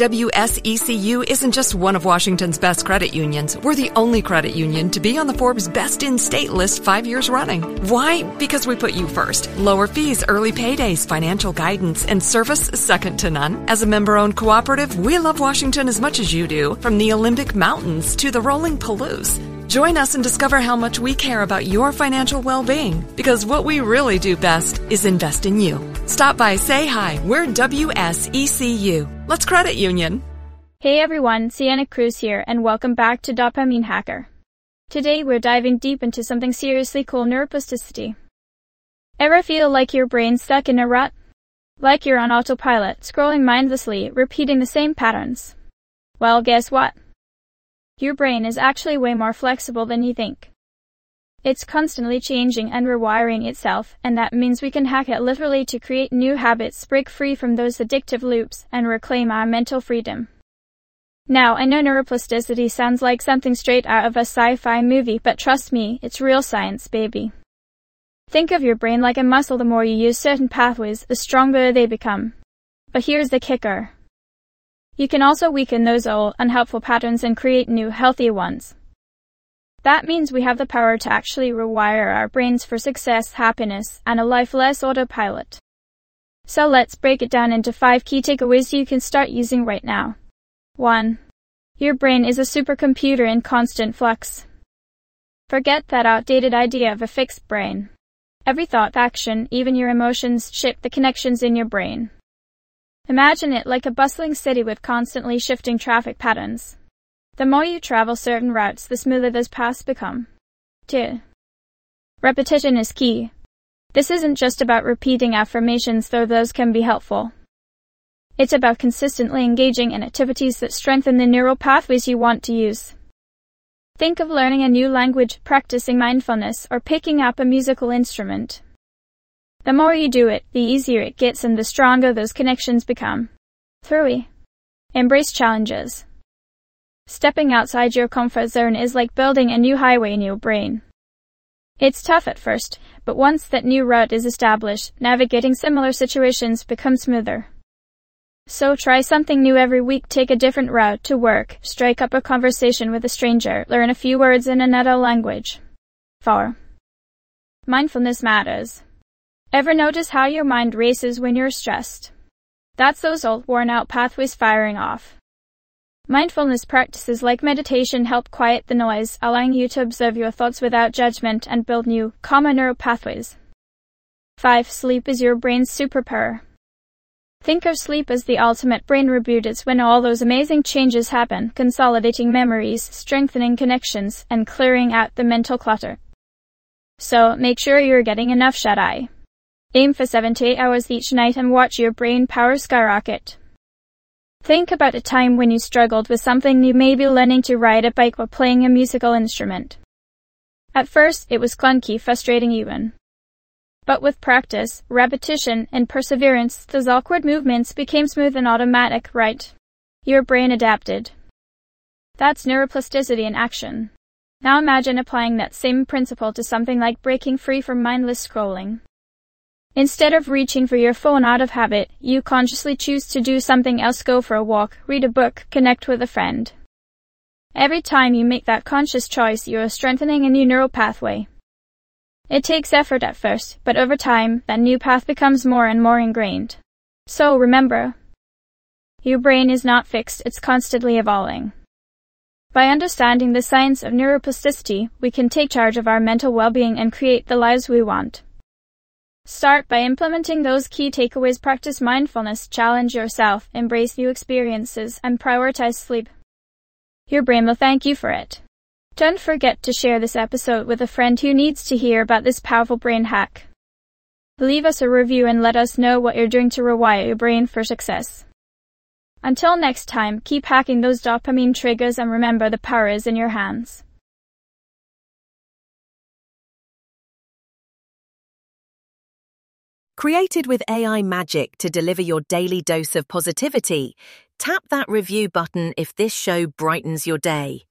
WSECU isn't just one of Washington's best credit unions. We're the only credit union to be on the Forbes Best in State list 5 years running. Why? Because we put you first. Lower fees, early paydays, financial guidance, and service second to none. As a member-owned cooperative, we love Washington as much as you do, from the Olympic Mountains to the rolling Palouse. Join us and discover how much we care about your financial well-being, because what we really do best is invest in you. Stop by, say hi. We're WSECU. Let's credit union. Hey everyone, Sienna Cruz here, and welcome back to Dopamine Hacker. Today we're diving deep into something seriously cool: neuroplasticity. Ever feel like your brain's stuck in a rut? Like you're on autopilot, scrolling mindlessly, repeating the same patterns? Well, guess what? Your brain is actually way more flexible than you think. It's constantly changing and rewiring itself, and that means we can hack it literally to create new habits, break free from those addictive loops, and reclaim our mental freedom. Now, I know neuroplasticity sounds like something straight out of a sci-fi movie, but trust me, it's real science, baby. Think of your brain like a muscle. The more you use certain pathways, the stronger they become. But here's the kicker. You can also weaken those old, unhelpful patterns and create new, healthier ones. That means we have the power to actually rewire our brains for success, happiness, and a life less autopilot. So let's break it down into 5 key takeaways you can start using right now. 1. Your brain is a supercomputer in constant flux. Forget that outdated idea of a fixed brain. Every thought, action, even your emotions shape the connections in your brain. Imagine it like a bustling city with constantly shifting traffic patterns. The more you travel certain routes, the smoother those paths become. 2. Repetition is key. This isn't just about repeating affirmations, though those can be helpful. It's about consistently engaging in activities that strengthen the neural pathways you want to use. Think of learning a new language, practicing mindfulness, or picking up a musical instrument. The more you do it, the easier it gets and the stronger those connections become. 3. Embrace challenges. Stepping outside your comfort zone is like building a new highway in your brain. It's tough at first, but once that new route is established, navigating similar situations becomes smoother. So try something new every week. Take a different route to work, strike up a conversation with a stranger, learn a few words in another language. 4. Mindfulness matters. Ever notice how your mind races when you're stressed? That's those old, worn-out pathways firing off. Mindfulness practices like meditation help quiet the noise, allowing you to observe your thoughts without judgment and build new, calmer neural pathways. 5. Sleep is your brain's superpower. Think of sleep as the ultimate brain reboot. It's when all those amazing changes happen, consolidating memories, strengthening connections, and clearing out the mental clutter. So, make sure you're getting enough shut-eye. Aim for 7 to 8 hours each night and watch your brain power skyrocket. Think about a time when you struggled with something new, maybe learning to ride a bike or playing a musical instrument. At first, it was clunky, frustrating even. But with practice, repetition, and perseverance, those awkward movements became smooth and automatic, right? Your brain adapted. That's neuroplasticity in action. Now imagine applying that same principle to something like breaking free from mindless scrolling. Instead of reaching for your phone out of habit, you consciously choose to do something else: go for a walk, read a book, connect with a friend. Every time you make that conscious choice, you are strengthening a new neural pathway. It takes effort at first, but over time, that new path becomes more and more ingrained. So remember, your brain is not fixed, it's constantly evolving. By understanding the science of neuroplasticity, we can take charge of our mental well-being and create the lives we want. Start by implementing those key takeaways. Practice mindfulness, challenge yourself, embrace new experiences, and prioritize sleep. Your brain will thank you for it. Don't forget to share this episode with a friend who needs to hear about this powerful brain hack. Leave us a review and let us know what you're doing to rewire your brain for success. Until next time, keep hacking those dopamine triggers and remember, the power is in your hands. Created with AI magic to deliver your daily dose of positivity, tap that review button if this show brightens your day.